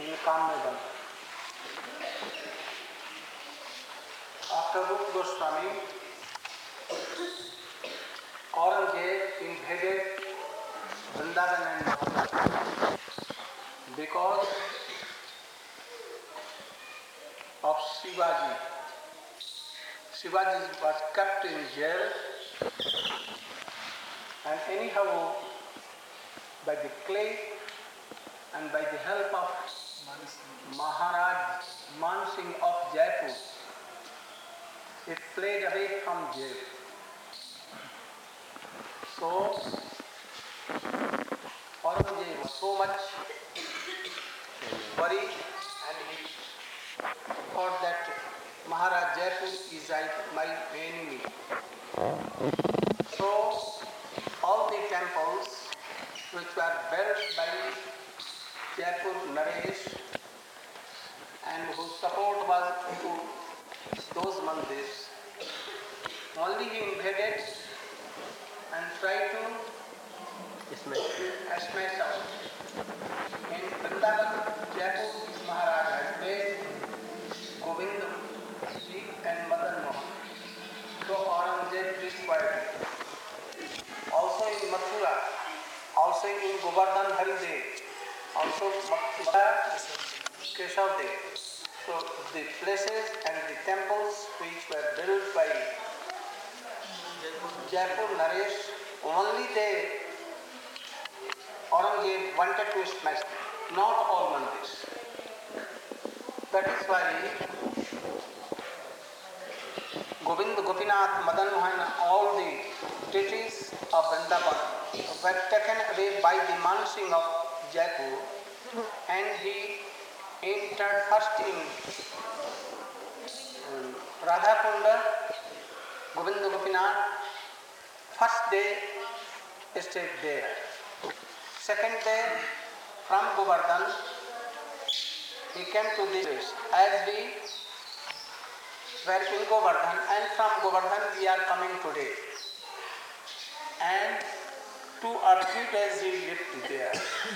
in Kammedan. After Rupa Goswami, Aurangzeb invaded Vrindavan and Mathura because of Shivaji. Shivaji was kept in jail, and anyhow, by the clay and by the help of Maharaj Man Singh of Jaipur, it fled away from jail. So, Aurangzeb was so much worried, and he thought that Maharaj Jaipur is my enemy. So, all the temples which were built by Jaipur Naresh and whose support was to those mandirs, only he invaded and tried to smash out. In Vrindavan, Jaipur Maharaj had placed Govind Ji and Madan Mohan. So Aurangzeb destroyed it. Also in Mathura, also in Govardhan Haridev, also Mathura Keshav Dev. So the places and the temples which were built by Jaipur Naresh, only they Aurangzeb wanted to smash them, not all mandirs. That is why Govind, Gopinath, Madan Mohan, all the deities of Vrindavan were taken away by the Man Singh of Jaipur, and he entered first in Radha Kunda. Govind Gopinath, first day stayed there. Second day, from Govardhan, he came to this place. As we were in Govardhan, and from Govardhan we are coming today. And 2 or 3 days he lived there.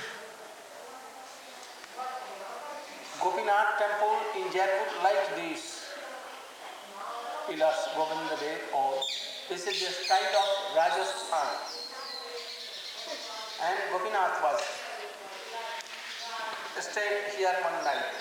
Gopinath temple in Jaipur like this. Pillars, Govinda Dev, all. This is the style of Rajasthan. And Gopinath was stayed here one night.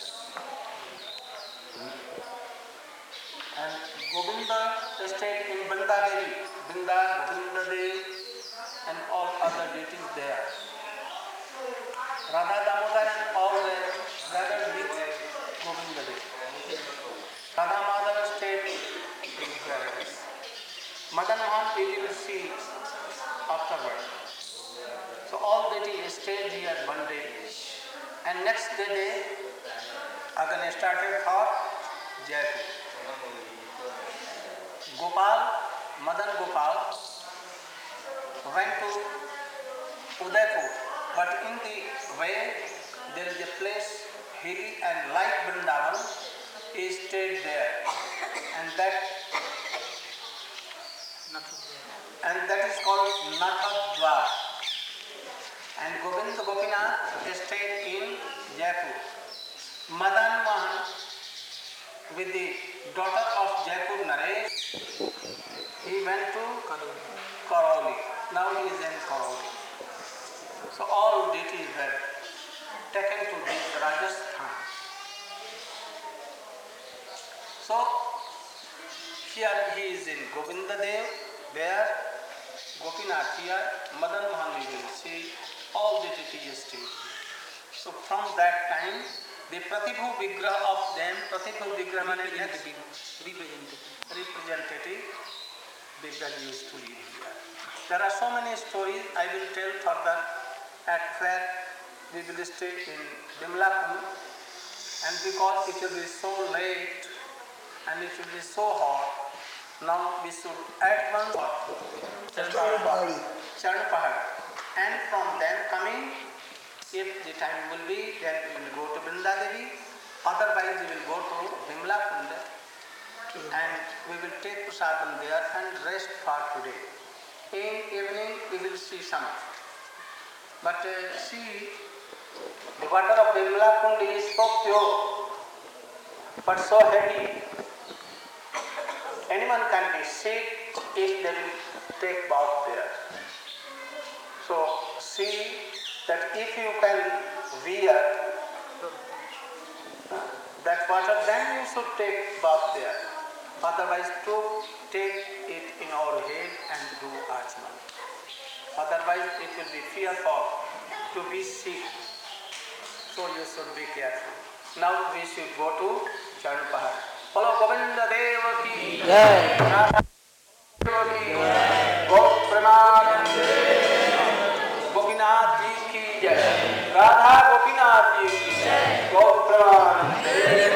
And Govinda stayed in Vrinda Devi, Govinda Dev, and all other deities there. Radha Damodar and all were gathered with Govinda Dev. Radha Madhava stayed in paradise. Madan Mohan we will see afterward. So all deities stayed here one day. And next day they again started for Jaipur. Madan Gopal went to Udaipur, but in the way there is a place hilly and like Vrindavan. He stayed there, and that is called Nathadwar. And Govind Gopinath stayed in Jaipur. Madan Mohan, with the daughter of Jaipur Naresh, he went to Karauli. Now he is in Karauli. So all deities were taken to this Rajasthan. So here he is in Govinda Dev, there Gopinath here, Madan Mohan we will see, all the deities stayed. So from that time, the Pratibhu Vigraha of them, Pratibhu Vigraha means representative Vigraha used to live here. There are so many stories I will tell further at where we will stay in Bimlapur, and because it will be so late and it will be so hot, now we should at once Charnapahad, and from them coming, if the time will be, then we will go to Vrinda Devi, otherwise we will go to Bimla Kunda, and we will take prasadam there and rest for today. In evening we will see some. But see, The water of Nirmala Kund is so pure, but so heavy. Anyone can be sick if they will take bath there. So see that if you can wear that water, then you should take bath there. Otherwise, to take it in our head and do Achman. Otherwise, it will be fearful to be sick. So you should be careful. Now we should go to Charan Pahad. Follow Govinda Deva ki jai. Radha Deva ki jai. Gopinath ji ki jai. Radha Gopinath ji ki jai. Gopinath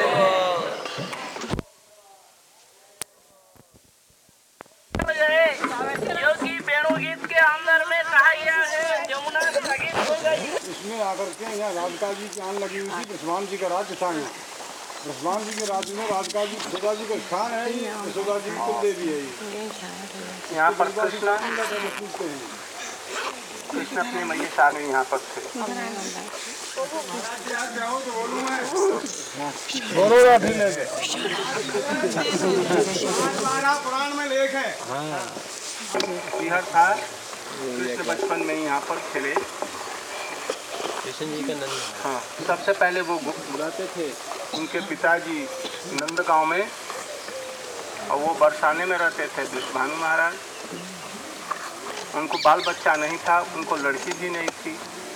योगी वेणु गीत के अंदर में कहा गया है यमुना स्थगित हो गई। इसमें आकर के यहाँ राधिका जी की आन लगी हुई थी। बृषभानु जी का राज्य था। यहाँ बृषभानु जी के राज्य में राधिका जी यशोदा जी का स्थान है। यशोदा जी की कुल देवी है। यहाँ पर कृष्ण अपने मैया साथ में यहाँ पर थे। पुराण में लेख है। यह था कृष्ण बचपन में यहाँ पर खेले। कृष्ण जी का नंद। हाँ, सबसे पहले वो बुलाते थे उनके पिताजी नंद गांव में, और वो बरसाने में रहते थे बृषभानु महाराज। उनको बाल बच्चा नहीं था, उनको लड़की भी नहीं थी।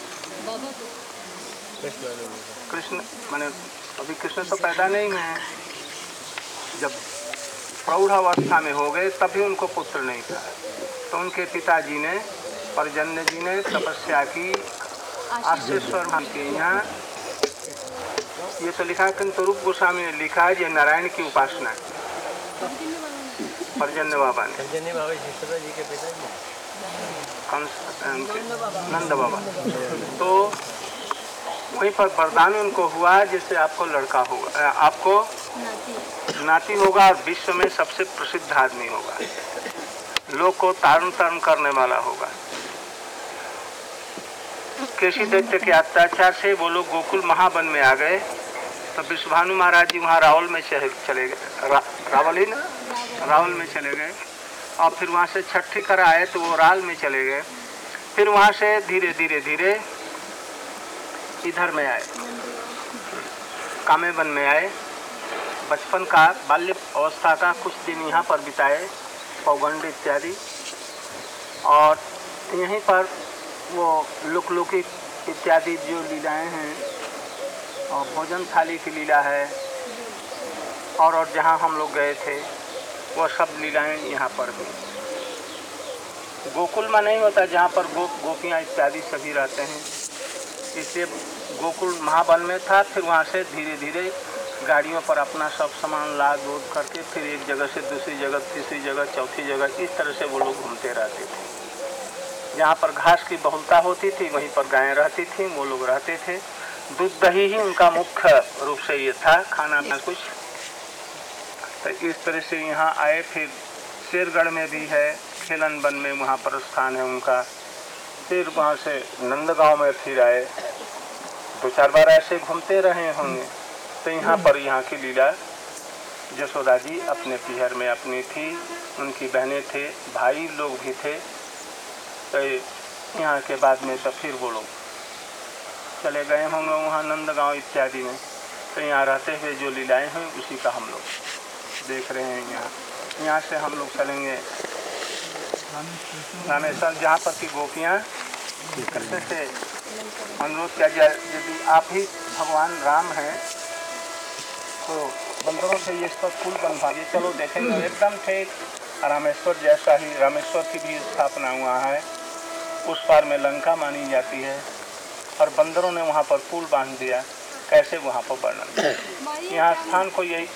कृष्ण माने अभी कृष्ण तो पैदा नहीं हुए हैं। जब प्रौढ़ अवस्था में हो गए तभी उनको पुत्र नहीं था। तो उनके पिताजी ने, पर्जन्य जी ने तपस्या की। आश्वेश्वर नाम के यहाँ ये तो लिखा है, किंतु रूप गोस्वामी ने लिखा है ये नारायण की उपासना है। पर्जन्य बाबा ने, पर्जन्य बाबा यशोदा जी के पिताजी नंद बाबा। तो वहीं पर वरदान उनको हुआ जैसे आपको लड़का होगा, आपको नाती होगा और विश्व में सबसे प्रसिद्ध आदमी होगा, लोग को तारण तारण करने वाला होगा। केशी दैत्य के अत्याचार से वो लोग गोकुल महावन में आ गए। तो बृषभानु महाराज जी वहाँ रावल में चले गए। रावल ही ना, रावल में चले गए। और फिर वहाँ से छठी कर आए तो वो राल में चले गए। फिर वहाँ से धीरे धीरे धीरे इधर में आए, कामेवन में आए। बचपन का, बाल्य अवस्था का कुछ दिन यहाँ पर बिताए, पौगंड इत्यादि। और यहीं पर वो लुकलुकी इत्यादि जो लीलाएं हैं, और भोजन थाली की लीला है, और जहाँ हम लोग गए थे वो सब लीलाएं यहाँ पर भी। गोकुल में नहीं होता जहाँ पर गोपियाँ इत्यादि सभी रहते हैं, इसलिए गोकुल महावन में था। फिर वहाँ से धीरे धीरे गाड़ियों पर अपना सब सामान लाद लोड करके फिर एक जगह से दूसरी जगह, तीसरी जगह, चौथी जगह, इस तरह से वो लोग घूमते रहते थे। जहाँ पर घास की बहुलता होती थी वहीं पर गायें रहती थी, वो लोग रहते थे। दूध दही ही उनका मुख्य रूप से ये था, खाना में कुछ। तो इस तरह से यहाँ आए। फिर शेरगढ़ में भी है, खेलन वन में वहाँ पर स्थान है उनका। फिर वहाँ से नंदगांव में फिर आए, 2-4 बार ऐसे घूमते रहे होंगे। तो यहाँ पर यहाँ की लीला यशोदा जी अपने पीहर में अपनी थी, उनकी बहनें थे, भाई लोग भी थे। तो यहाँ के बाद में तो फिर वो लोग चले गए होंगे वहाँ नंदगांव इत्यादि में। तो यहाँ रहते हुए जो लीलाएं हैं उसी का हम लोग देख रहे हैं। यहाँ से हम लोग चलेंगे रामेश्वर, जहाँ पर की गोपियाँ कृष्ण से अनुरोध किया जाए, यदि आप ही भगवान राम हैं तो बंदरों से ये सब पुल बनवाइए। चलो देखेंगे, एकदम ठीक रामेश्वर जैसा ही। रामेश्वर की भी स्थापना हुआ है, उस पार में लंका मानी जाती है, और बंदरों ने वहाँ पर पुल बांध दिया। कैसे वहाँ पर वर्णन, यहाँ स्थान को यही,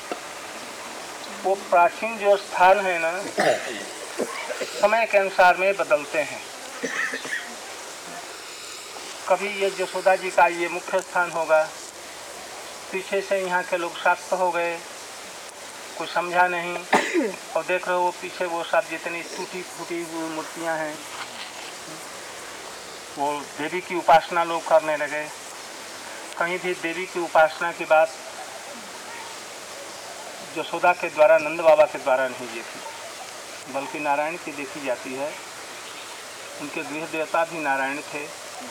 वो प्राचीन जो स्थान है ना, समय के अनुसार में बदलते हैं। कभी ये यशोदा जी का ये मुख्य स्थान होगा, पीछे से यहाँ के लोग शाक्त हो गए, कुछ समझा नहीं, और देख रहे हो वो पीछे वो सब जितनी टूटी फूटी हुई मूर्तियाँ हैं, वो देवी की उपासना लोग करने लगे। कहीं भी देवी की उपासना की बात यशोदा के द्वारा, नंद बाबा के द्वारा नहीं देखी, बल्कि नारायण की देखी जाती है। उनके गृह देवता भी नारायण थे।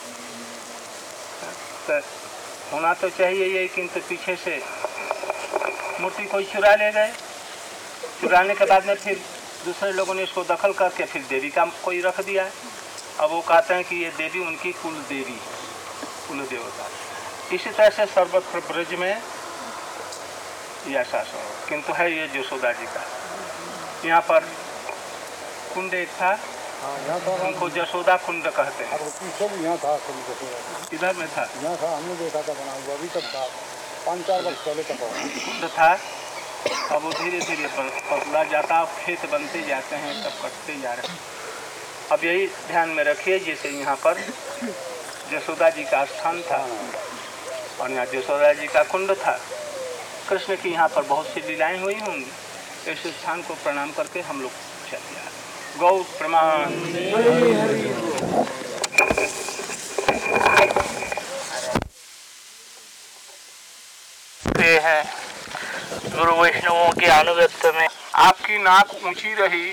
तो होना तो चाहिए ये, किंतु पीछे से मूर्ति कोई चुरा ले गए। चुराने के बाद में फिर दूसरे लोगों ने इसको दखल करके फिर देवी का कोई रख दिया है। अब वो कहते हैं कि ये देवी उनकी कुल देवी, कुल देवता। इसी तरह से सर्वत्र ब्रज में यह शासन, किंतु है ये यशोदा जी का। यहाँ पर कुंड एक था, उनको यशोदा कुंड कहते हैं। पीछे भी यहाँ था कुंड यशोदा, इधर में था, यहाँ था, हमने देखा था बना हुआ, अभी तक था, 5-4 वर्ष पहले तक कुंड था। अब वो धीरे धीरे बदला जाता, खेत बनते जाते हैं, तब कटते जा रहे हैं। अब यही ध्यान में रखिए, जैसे यहाँ पर यशोदा जी का स्थान था और यहाँ यशोदा जी का कुंड था। कृष्ण की यहाँ पर बहुत सी लीलाएं हुई होंगी। इस स्थान को प्रणाम करके हम लोग चले आ रहे। गौ प्रमाण। हैं गुरु वैष्णवों के अनुगत्य में आपकी नाक ऊंची रही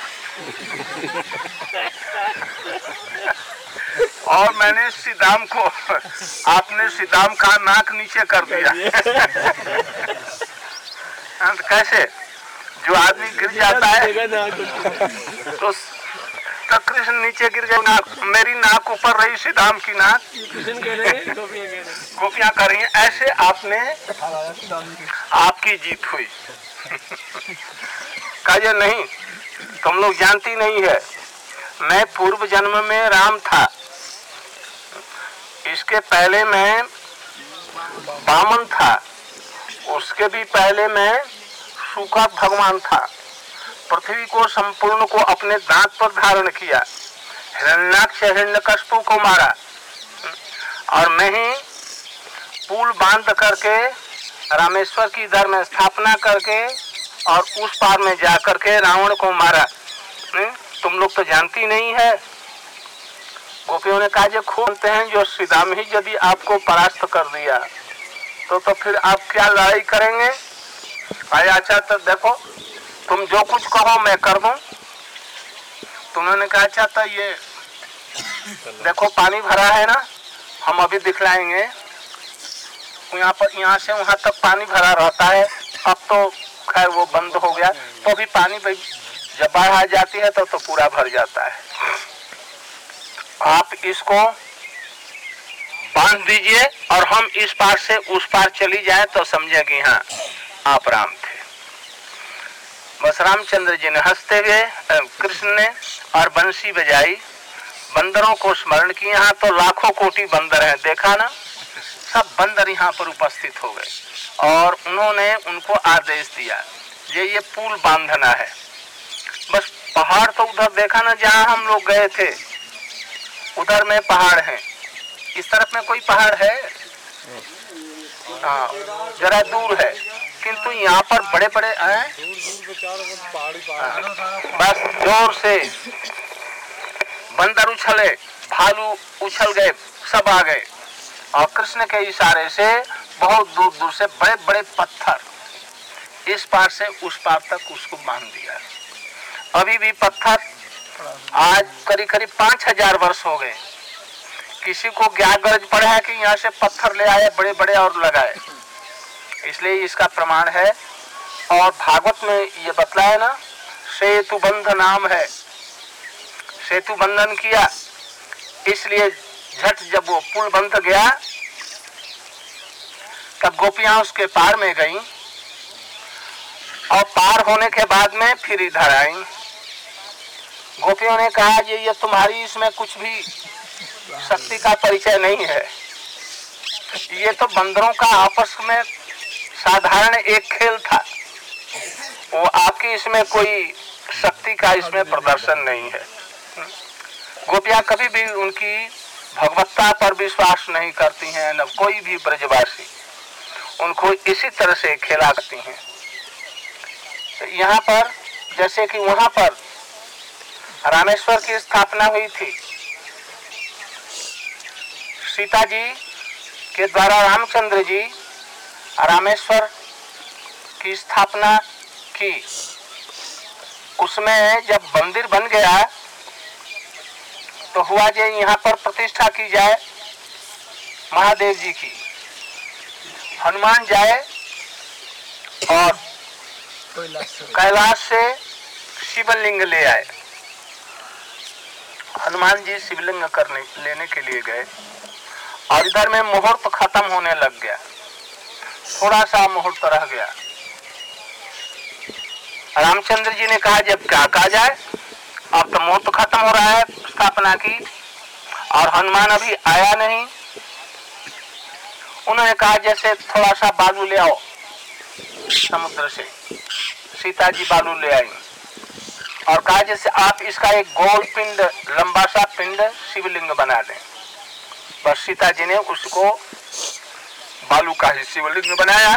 और मैंने सीधाम को, आपने सीधाम का नाक नीचे कर दिया। तो कैसे जो आदमी गिर जाता है तो कृष्ण नीचे गिर गए, नाक, मेरी नाक ऊपर रही, सीधाम की नाक गोपियां कर रही हैं। ऐसे आपने, आपकी जीत हुई। कहा नहीं, तुम लोग जानती नहीं है, मैं पूर्व जन्म में राम था, इसके पहले मैं वामन था, उसके भी पहले मैं सूखा भगवान था। पृथ्वी को संपूर्ण को अपने दांत पर धारण किया, हिरण्याक्ष हिरण्यकश्यप को मारा और मैं ही पुल बांध करके रामेश्वर की इधर में स्थापना करके और उस पार में जा करके रावण को मारा। तुम लोग तो जानती नहीं है। गोपियों ने कहा जो खूब जानते हैं, जो श्रीराम ही यदि आपको परास्त कर दिया तो फिर आप क्या लड़ाई करेंगे। अच्छा तो देखो, तुम जो कुछ कहो मैं कर दूं। तो उन्होंने कहा अच्छा तो ये देखो पानी भरा है ना, हम अभी दिखलाएंगे। यहाँ पर, यहाँ से वहां तक पानी भरा रहता है, अब तो खैर वो बंद हो गया। तो अभी पानी जब बाढ़ आ जाती है तो पूरा भर जाता है। आप इसको बांध दीजिए और हम इस पार से उस पार चली जाए तो समझे कि हाँ आप राम थे। बस रामचंद्र जी ने हंसते हुए, कृष्ण ने और बंसी बजाई, बंदरों को स्मरण किया। यहाँ तो लाखों कोटि बंदर हैं, देखा ना, सब बंदर यहाँ पर उपस्थित हो गए और उन्होंने उनको आदेश दिया ये पुल बांधना है। बस पहाड़ तो उधर देखा ना, जहाँ हम लोग गए थे उधर में पहाड़ है, इस तरफ में कोई पहाड़ है? हाँ, जरा दूर है, किंतु यहाँ पर बड़े बड़े हैं। बस जोर से बंदर उछले, भालू उछल गए, सब आ गए और कृष्ण के इशारे से बहुत दूर दूर से बड़े बड़े पत्थर इस पार से उस पार तक उसको बांध दिया। अभी भी पत्थर, आज करीब करीब 5000 वर्ष हो गए, किसी को क्या गरज पड़ा है कि यहाँ से पत्थर ले आए बड़े बड़े और लगाए। इसलिए इसका प्रमाण है। और भागवत में ये बतलाया ना, सेतु बंध नाम है, सेतु बंधन किया। इसलिए झट जब वो पुल बंध गया तब गोपियां उसके पार में गईं और पार होने के बाद में फिर इधर आई। गोपियों ने कहा ये तुम्हारी इसमें कुछ भी शक्ति का परिचय नहीं है, ये तो बंदरों का आपस में साधारण एक खेल था, वो आपकी इसमें कोई शक्ति का इसमें प्रदर्शन नहीं है। गोपियां कभी भी उनकी भगवत्ता पर विश्वास नहीं करती हैं, न कोई भी ब्रजवासी उनको इसी तरह से खेला करती हैं। तो यहाँ पर जैसे कि वहां पर रामेश्वर की स्थापना हुई थी, सीता जी के द्वारा रामचंद्र जी रामेश्वर की स्थापना की। उसमें जब मंदिर बन गया तो हुआ जे यहाँ पर प्रतिष्ठा की जाए महादेव जी की। हनुमान जाए और कैलाश से शिवलिंग ले आए। हनुमान जी शिवलिंग लेने के लिए गए और इधर में मुहूर्त खत्म होने लग गया, थोड़ा सा मुहूर्त रह गया। रामचंद्र जी ने कहा जब क्या कहा जाए, अब तो मुहूर्त खत्म हो रहा है स्थापना की और हनुमान अभी आया नहीं। उन्होंने कहा जैसे थोड़ा सा बालू ले आओ समुद्र से। सीता जी बालू ले आई और कहा जैसे आप इसका एक गोल पिंड, लंबा सा पिंड शिवलिंग बना दें। बस सीता जी ने उसको बालू का ही शिवलिंग बनाया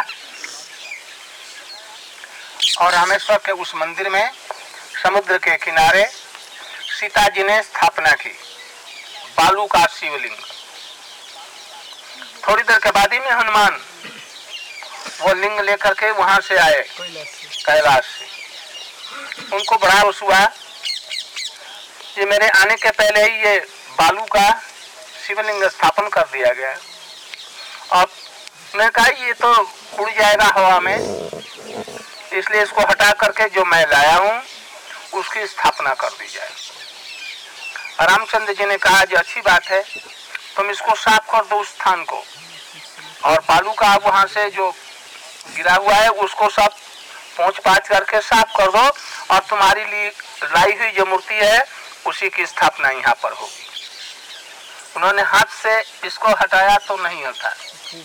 और रामेश्वर के उस मंदिर में समुद्र के किनारे सीता जी ने स्थापना की बालू का शिवलिंग। थोड़ी देर के बाद ही में हनुमान वो लिंग लेकर के वहां से आए कैलाश से। उनको बड़ा उस हुआ कि मेरे आने के पहले ही ये बालू का शिवलिंग स्थापन कर दिया गया। अब मैं कहा ये तो उड़ जाएगा हवा में, इसलिए इसको हटा करके जो मैं लाया हूं उसकी स्थापना कर दी जाए। रामचंद्र जी ने कहा जो अच्छी बात है, तुम इसको साफ कर दो उस स्थान को और बालू का वहां से जो गिरा हुआ है उसको सब पहुंच पाच करके साफ कर दो और तुम्हारी लिए लाई हुई जो मूर्ति है उसी की स्थापना यहाँ पर होगी। उन्होंने हाथ से इसको हटाया तो नहीं हटा,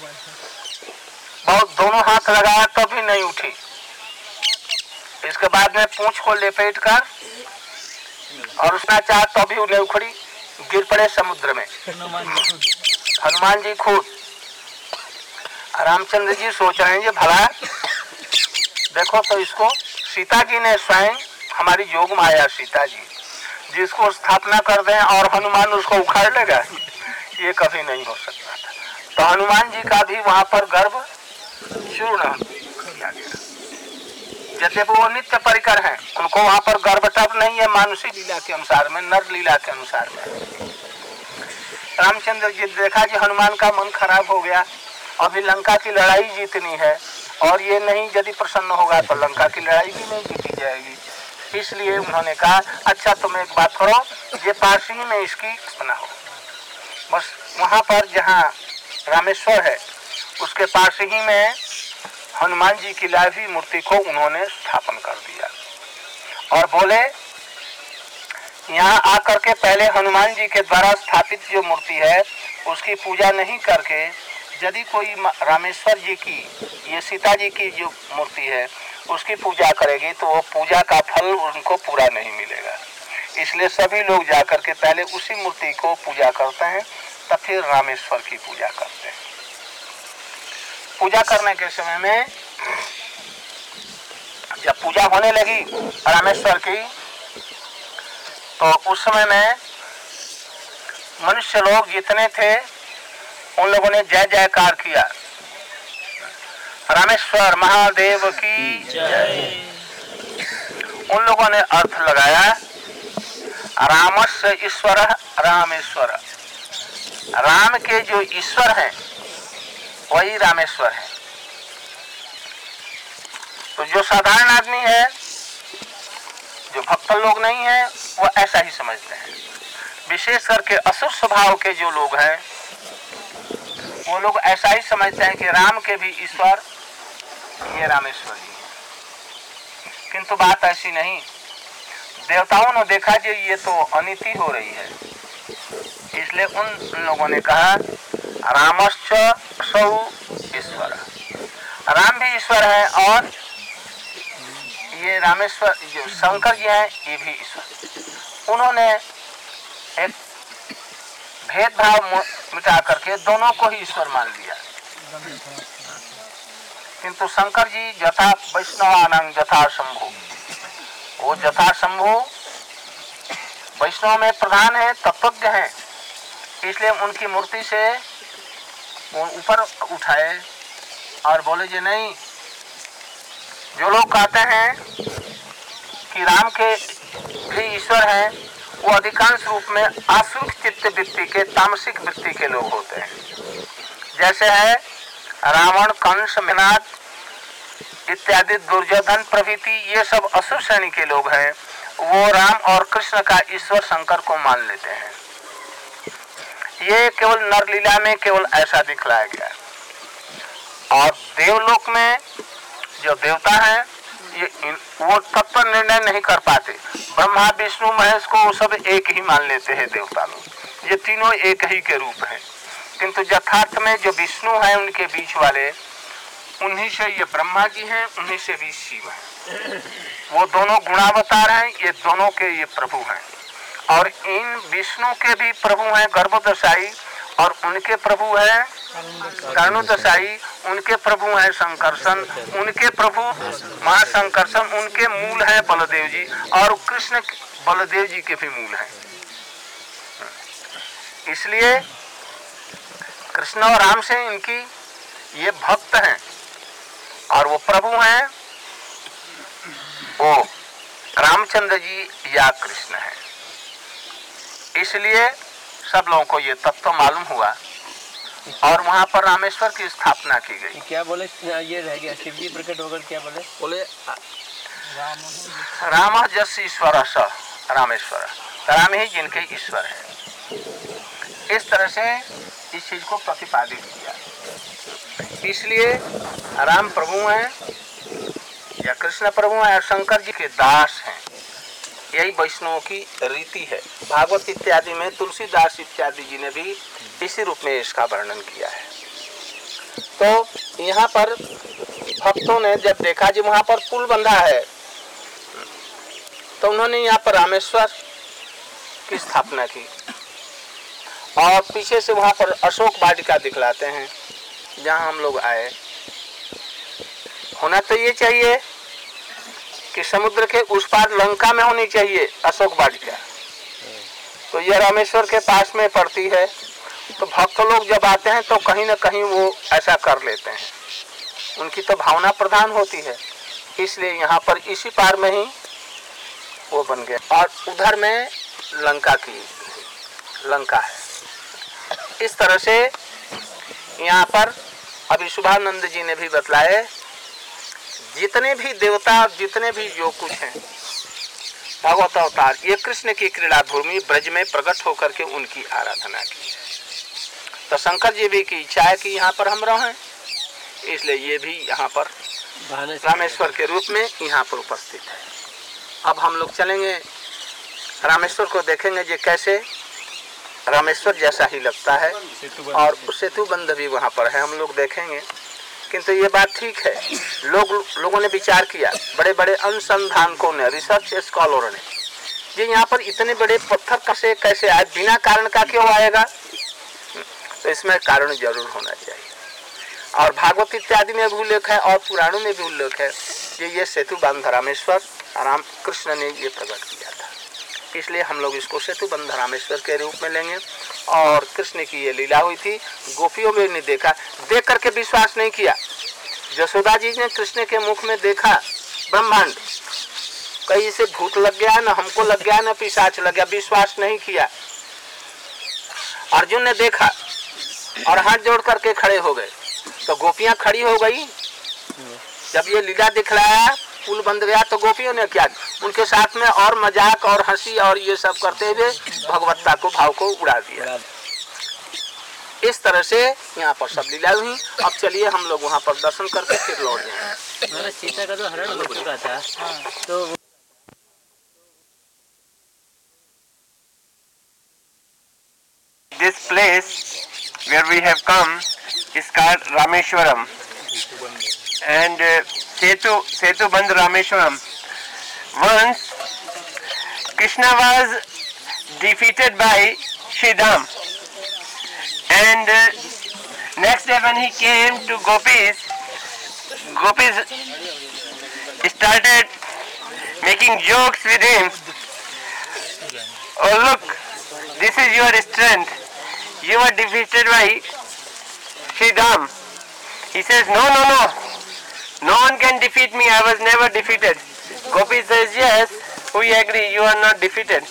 बहुत दोनों हाथ लगाया तो भी नहीं उठी। इसके बाद में पूंछ को लपेट कर और उसना चाह तो भी उन्हें उखड़ी, गिर पड़े समुद्र में हनुमान जी खुद। रामचंद्र जी सोच रहे हैं ये भला देखो तो इसको सीता जी ने स्वयं, हमारी जोग माया सीता जी जिसको स्थापना कर दें और हनुमान उसको उखाड़ लेगा, ये कभी नहीं हो सकता था। तो हनुमान जी का भी वहां पर गर्भ चूर्ण किया गया। जैसे वो नित्य परिकर हैं, उनको वहां पर गर्भ टप नहीं है मानुषी लीला के अनुसार में, नर लीला के अनुसार में। रामचंद्र जी देखा कि हनुमान का मन खराब हो गया, अभी लंका की लड़ाई जीतनी है और ये नहीं यदि प्रसन्न होगा तो लंका की लड़ाई भी नहीं जीती जाएगी। इसलिए उन्होंने कहा अच्छा तुम एक बात करो, ये पास ही में इसकी स्थापना हो। बस वहां पर जहाँ रामेश्वर है उसके पास ही में हनुमान जी की लाई हुई मूर्ति को उन्होंने स्थापन कर दिया और बोले यहाँ आकर के पहले हनुमान जी के द्वारा स्थापित जो मूर्ति है उसकी पूजा नहीं करके यदि कोई रामेश्वर जी की, ये सीता जी की जो मूर्ति है उसकी पूजा करेगी तो वो पूजा का फल उनको पूरा नहीं मिलेगा। इसलिए सभी लोग जाकर के पहले उसी मूर्ति को पूजा करते हैं तब फिर रामेश्वर की पूजा करते हैं। पूजा करने के समय में जब पूजा होने लगी रामेश्वर की तो उस समय में मनुष्य लोग जितने थे उन लोगों ने जय जयकार किया, रामेश्वर महादेव की जय। उन लोगों ने अर्थ लगाया रामस्य ईश्वर रामेश्वर, राम के जो ईश्वर हैं वही रामेश्वर है। तो जो साधारण आदमी है, जो भक्त लोग नहीं है, वो ऐसा ही समझते हैं। विशेष करके असुर स्वभाव के जो लोग हैं वो लोग ऐसा ही समझते हैं कि राम के भी ईश्वर ये रामेश्वर ही है। किंतु बात ऐसी नहीं। देवताओं ने देखा कि ये तो अनीति हो रही है, इसलिए उन लोगों ने कहा रामश्च सौ ईश्वर, राम भी ईश्वर है और ये रामेश्वर जो शंकर जी हैं ये भी ईश्वर। उन्होंने एक भेदभाव मिटा करके दोनों को ही ईश्वर मान लिया। किंतु शंकर जी जथा वैष्णवानां जथा शंभु, वो जथा शंभु वैष्णव में प्रधान है, तत्वज्ञ हैं, इसलिए उनकी मूर्ति से ऊपर उठाए और बोले जी नहीं, जो लोग कहते हैं कि राम के भी ईश्वर हैं, वो अधिकांश रूप में आसुरिक चित्त वृत्ति के, तामसिक वृत्ति के लोग होते हैं। जैसे है रावण, कंस, मेघनाद इत्यादि, दुर्योधन प्रभृति, ये सब असुर श्रेणी के लोग हैं। वो राम और कृष्ण का ईश्वर शंकर को मान लेते हैं। ये केवल नरलीला में केवल ऐसा दिखलाया गया। और देवलोक में जो देवता हैं, वो तत्व निर्णय नहीं कर पाते। ब्रह्मा, विष्णु, महेश को वो सब एक ही मान लेते हैं देवता लोग। ये तीनों एक ही के रूप हैं, किंतु यथार्थ में जो विष्णु है उनके बीच वाले, उन्हीं से ये ब्रह्मा जी हैं, उन्हीं से भी शिव हैं। वो दोनों गुणावतार हैं, ये दोनों के ये प्रभु हैं। और इन विष्णु के भी प्रभु हैं गर्भोदशाई, और उनके प्रभु हैं कर्णोदशाई, उनके प्रभु हैं संकर्षण, उनके प्रभु महासंकर्षण, उनके मूल हैं बलदेव जी, और कृष्ण बलदेव जी के भी मूल हैं। इसलिए कृष्ण और राम से इनकी ये भक्त हैं, और वो प्रभु हैं, वो रामचंद्र जी या कृष्ण हैं। इसलिए सब लोगों को ये तत्व मालूम हुआ, और वहाँ पर रामेश्वर की स्थापना की गई। क्या बोले, ये रह गया, शिव जी प्रकट होकर क्या बोले? बोले राम जस ईश्वर स रामेश्वर, राम ही जिनके ईश्वर है। इस तरह से इस चीज को प्रतिपादित किया। इसलिए राम प्रभु हैं या कृष्ण प्रभु हैं, और शंकर जी के दास हैं। यही वैष्णवों की रीति है। भागवत इत्यादि में तुलसीदास इत्यादि जी ने भी इसी रूप में इसका वर्णन किया है। तो यहाँ पर भक्तों ने जब देखा जी वहां पर पुल बंधा है, तो उन्होंने यहाँ पर रामेश्वर की स्थापना की, और पीछे से वहां पर अशोक वाटिका दिखलाते हैं जहां हम लोग आए। होना तो ये चाहिए कि समुद्र के उस पार लंका में होनी चाहिए अशोक वाटिका, तो यह रामेश्वर के पास में पड़ती है। तो भक्त लोग जब आते हैं तो कहीं ना कहीं वो ऐसा कर लेते हैं, उनकी तो भावना प्रधान होती है। इसलिए यहाँ पर इसी पार में ही वो बन गया, और उधर में लंका है। इस तरह से यहाँ पर अभी शुभानंद जी ने भी बतलाए, जितने भी देवता, जितने भी जो कुछ हैं भगवत अवतार, ये कृष्ण की क्रीड़ा भूमि ब्रज में प्रकट होकर के उनकी आराधना की है। तो शंकर जी भी की इच्छा है कि यहाँ पर हम रहें, इसलिए ये भी यहाँ पर रामेश्वर के रूप में यहाँ पर उपस्थित है। अब हम लोग चलेंगे रामेश्वर को, देखेंगे जे कैसे रामेश्वर जैसा ही लगता है, और सेतु बंध भी वहाँ पर है, हम लोग देखेंगे। किंतु ये बात ठीक है, लोगों ने विचार किया, बड़े बड़े अनुसंधानकों ने, रिसर्च स्कॉलरों ने, ये यहाँ पर इतने बड़े पत्थर कैसे आए, बिना कारण का क्यों आएगा? तो इसमें कारण जरूर होना चाहिए। और भागवत इत्यादि में भी उल्लेख है, और पुराणों में भी उल्लेख है, ये सेतु बंध रामेश्वर राम कृष्ण ने ये प्रकट किया था। इसलिए हम लोग इसको सेतु बंध रामेश्वर के रूप में लेंगे। और कृष्ण की ये लीला हुई थी, गोपियों में नहीं देखा, देख करके विश्वास नहीं किया। यशोदा जी ने कृष्ण के मुख में देखा ब्रह्मांड, कहीं से भूत लग गया, न हमको लग गया, न पिशाच लग गया, विश्वास नहीं किया। अर्जुन ने देखा और हाथ जोड़ करके खड़े हो गए, तो गोपियां खड़ी हो गई। जब ये लीला दिखलाया, पुल बंद गया, तो गोपियों ने क्या, उनके साथ में और मजाक और हंसी और ये सब करते हुए भगवत्ता को, भाव को उड़ा दिया। इस तरह से यहाँ पर सब लीला हुई। अब चलिए हम लोग वहाँ पर दर्शन करके फिर लौट जाएंगे। सीता का तो हरण हो चुका था, तो this place where we have come is called Rameshwaram, and Setu Bandh Rameshwaram. Once Krishna was defeated by Shridham, and next day when he came to Gopis started making jokes with him. Oh look, this is your strength. You were defeated by Sri Ram. He says, no, no, no. No one can defeat me. I was never defeated. Gopi says, yes, we agree. You are not defeated.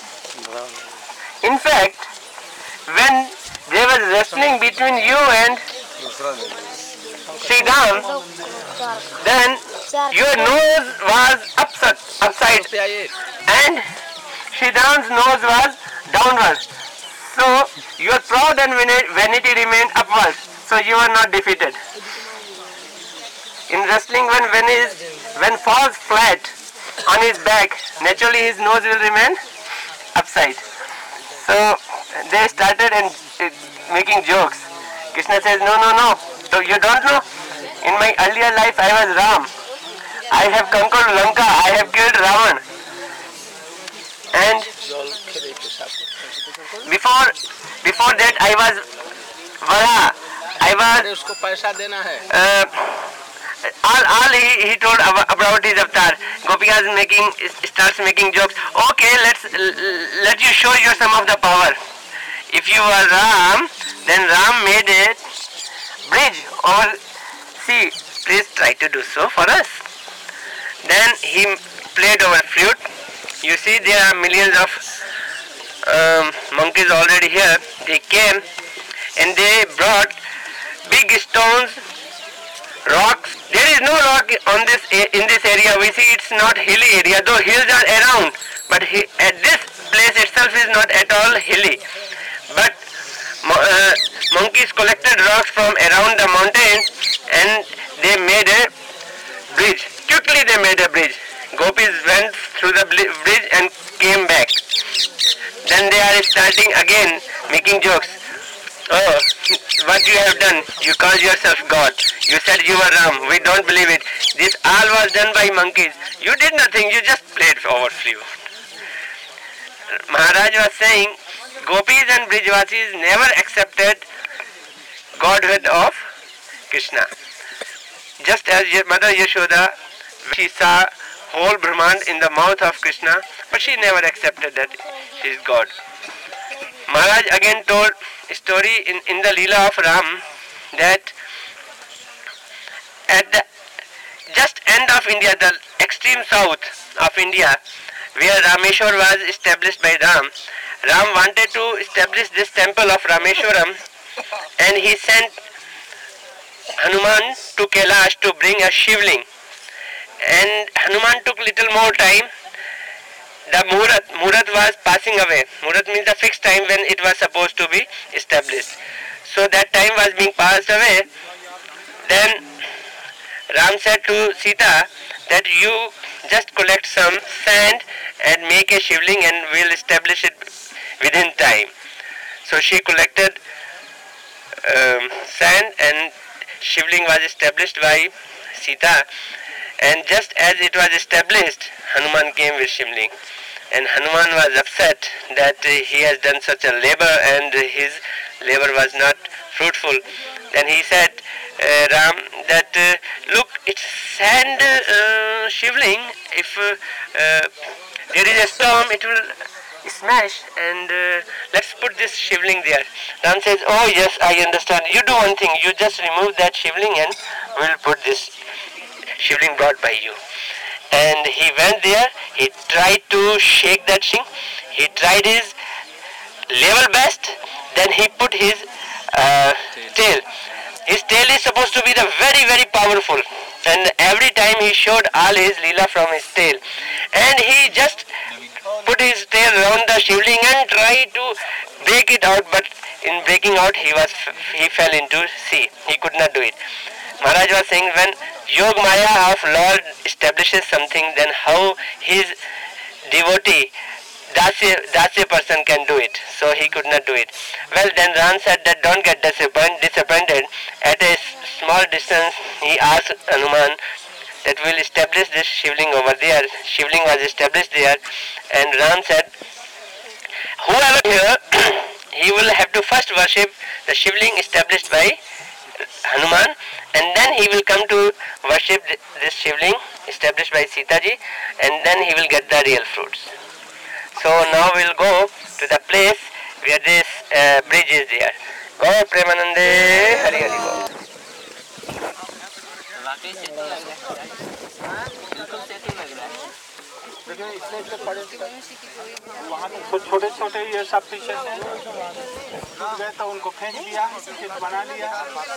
In fact, when there was wrestling between you and Sri Ram, then your nose was upside and Sri Ram's nose was downwards. So your proud and vanity remained upwards. So you are not defeated. In wrestling, when falls flat on his back, naturally his nose will remain upside. So they started and making jokes. Krishna says, no, no, no. So you don't know? In my earlier life I was Ram. I have conquered Lanka. I have killed Ravan. And before that I was Vara. I was उसको पैसा देना है. all he told about his avatar. Gopikas starts making jokes. Okay, let you show you some of the power. If you are Ram, then Ram made a bridge over sea. Please try to do so for us. Then he played over flute. You see, there are millions of monkeys already here. They came and they brought big stones, rocks. There is no rock in this area. We see it's not hilly area, though hills are around. But at this place itself is not at all hilly. But monkeys collected rocks from around the mountains and they made a bridge. Quickly they made a bridge. Gopis went through the bridge and came back. Then they are starting again making jokes. Oh, what you have done? You called yourself God. You said you were Ram. We don't believe it. This all was done by monkeys. You did nothing. You just played over flute. Maharaj was saying, Gopis and Brijvasis never accepted godhood of Krishna. Just as Mother Yashoda, she saw whole Brahmand in the mouth of Krishna, but she never accepted that she is God. Maharaj again told a story in the Leela of Ram that at the just end of India, the extreme south of India, where Rameshwar was established by Ram, Ram wanted to establish this temple of Rameshwaram, and he sent Hanuman to Kailash to bring a Shivling. And Hanuman took little more time. The Muhurat was passing away. Muhurat means the fixed time when it was supposed to be established. So that time was being passed away. Then Ram said to Sita that you just collect some sand and make a Shivling and we'll establish it within time. So she collected sand and Shivling was established by Sita. And just as it was established, Hanuman came with Shivling. And Hanuman was upset that he has done such a labor and his labor was not fruitful. Then he said, Ram, that look, it's sand Shivling. If there is a storm, it will smash, and let's put this Shivling there. Ram says, oh yes, I understand. You do one thing, you just remove that Shivling and we'll put this Shivling brought by you. And he went there, he tried to shake that thing, he tried his level best, then he put his tail. His tail is supposed to be the very, very powerful, and every time he showed all his leela from his tail. And he just put his tail around the Shivling and tried to break it out, but in breaking out he fell into sea. He could not do it. Maharaj was saying, when Yog Maya of Lord establishes something, then how his devotee, Dasya person can do it. So he could not do it. Well, then Ram said that don't get disappointed. At a small distance, he asked Hanuman that we'll establish this Shivling over there. Shivling was established there, and Ram said, whoever here, he will have to first worship the Shivling established by Hanuman, and then he will come to worship this Shivling established by Sita ji, and then he will get the real fruits. So now we'll go to the place where this bridge is there. Go Premanande, Hari Hari. सेतु लग रहा है, बिल्कुल सेतु लग रहा है। देखिए इतने इतने पड़े वहाँ तो छोटे छोटे ये सब पीछे से टूट गए तो उनको फेंक दिया, पीछे बना लिया।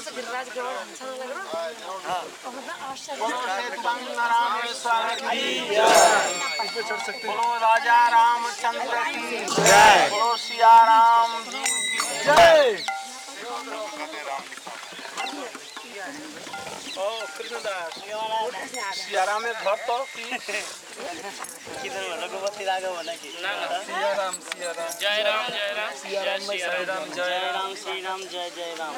बोलो राजा रामचंद्र की जय, बोलो सिया राम जी की जय। ओ कृष्णदास सियाराम में घर तो किधर रघुपति राघव बना की सियाराम सियाराम जय राम जय राम सियाराम में सियाराम जय राम श्री राम जय जय राम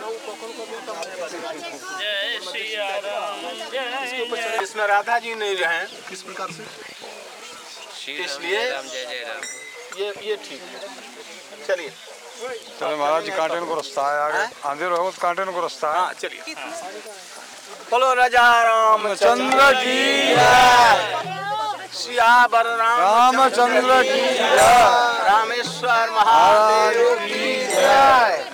जय सियाराम जय। इसमें राधा जी नहीं रहे किस प्रकार से, इसलिए जय जय राम ये ठीक है। चलिए चलो महाराज जी कांटे को रास्ता है आगे, आंधे रहो तो कांटे को रास्ता है। हाँ चलिए। बोलो राजा रामचंद्र की जय, सियावर रामचंद्र की जय, रामेश्वर महादेव की जय।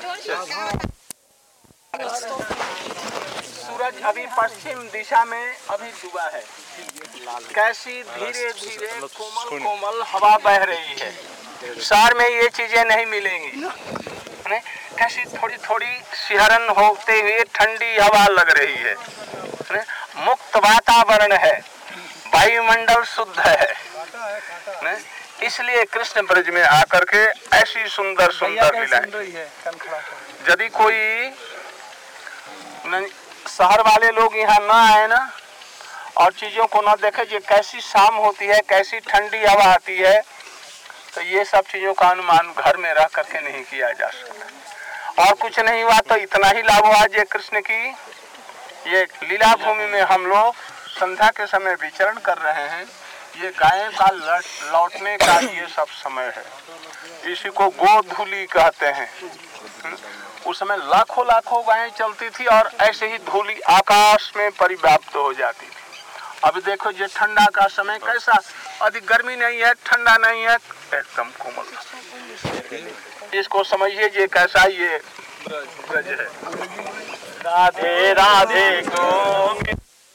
सूरज अभी पश्चिम दिशा में अभी डूबा है, कैसी धीरे धीरे कोमल कोमल हवा बह रही है। शहर में ये चीजें नहीं मिलेंगी, कैसी थोड़ी थोड़ी सिहरन होते हुए ठंडी हवा लग रही है, मुक्त वातावरण है, वायुमंडल शुद्ध है। इसलिए कृष्ण ब्रज में आकर के ऐसी सुंदर सुंदर लीलाएं। यदि कोई शहर वाले लोग यहाँ ना आए ना और चीजों को ना देखे, जो कैसी शाम होती है, कैसी ठंडी हवा आती है, तो ये सब चीजों का अनुमान घर में रह करके नहीं किया जा सकता। और कुछ नहीं हुआ तो इतना ही लाभ हुआ, ये कृष्ण की ये लीला भूमि में हम लोग संध्या के समय विचरण कर रहे हैं। ये गाय का लौटने का ये सब समय है, इसी को गोधूली कहते हैं। उस समय लाखों लाखों गायें चलती थी और ऐसे ही धूली आकाश में परिव्याप्त हो जाती थी। अभी देखो ये ठंडा का समय कैसा, अधिक गर्मी नहीं है, ठंडा नहीं है, एकदम कोमल। इसको समझिए ये कैसा ये ब्रज है। Radhe Radhe Govind.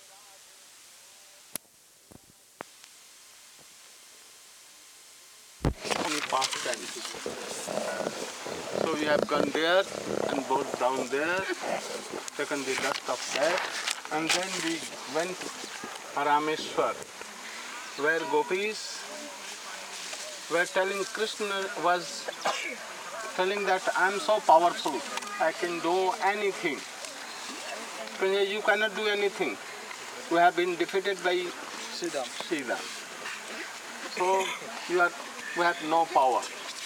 So we have gone there and both down there, taken the dust of that, and then we went Rameshwar, where gopis were telling, Krishna was telling that I am so powerful, I can do anything. Krishna, you cannot do anything. We have been defeated by Sridham. So we have no power.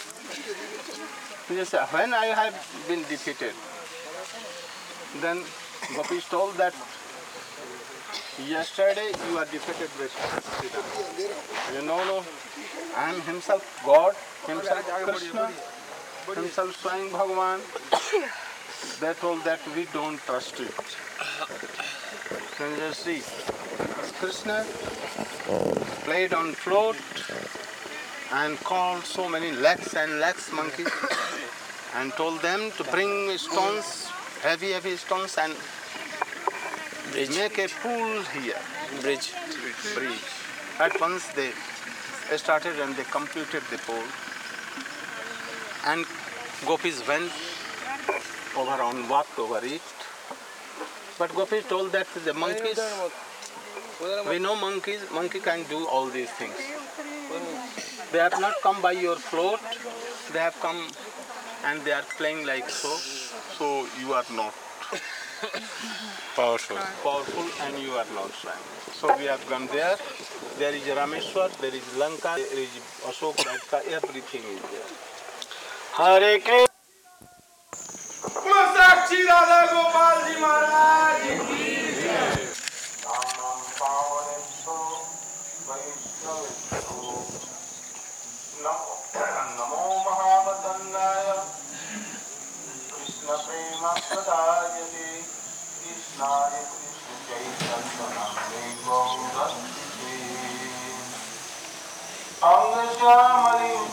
He said, when I have been defeated, then gopis told that yesterday you are defeated by Sridham. No, I am himself God, himself Krishna, himself Swayam Bhagavan. They told that we don't trust it. Can you see? Krishna played on flute and called so many lakhs and lakhs monkeys and told them to bring stones, heavy stones, and make a pool here. Bridge. At once they started and they completed the pool. And gopis went over and walked over it. But gopis told that the monkeys, we know monkey can do all these things. They have not come by your float, they have come and they are playing like so you are not powerful and you are not strong. So we have gone there. There is Rameshwar, there is Lanka, there is Ashok Rajka, everything is there. Hare Krishna. साक्षी राधा गोपाल जी महाराज की जय। नमो महावतंदाय कृष्ण प्रेम प्रदायते कृष्णाय कृष्ण चैतन्य नामे गौरंगे अंग श्यामली